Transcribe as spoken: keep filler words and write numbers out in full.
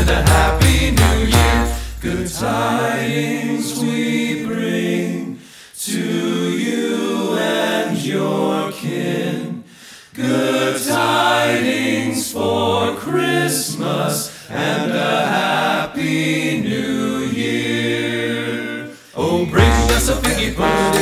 and a happy new year. Good tidings we bring to you and your kin. Good tidings for Christmas and a happy new year. Oh, bring us a figgy pudding